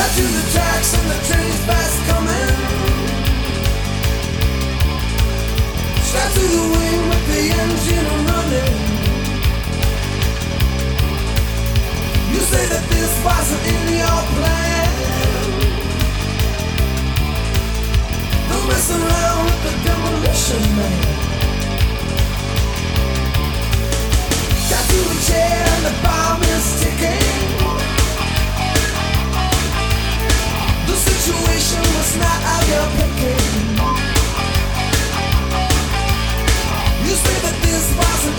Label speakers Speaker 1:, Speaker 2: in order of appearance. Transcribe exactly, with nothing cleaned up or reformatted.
Speaker 1: to the tracks and the train's fast coming. Strapped to the wing with the engine running. You say that this wasn't in your plan. Don't mess around with the demolition man. Got to the chair and the bomb is ticking. The situation was not of your picking. You say that this wasn't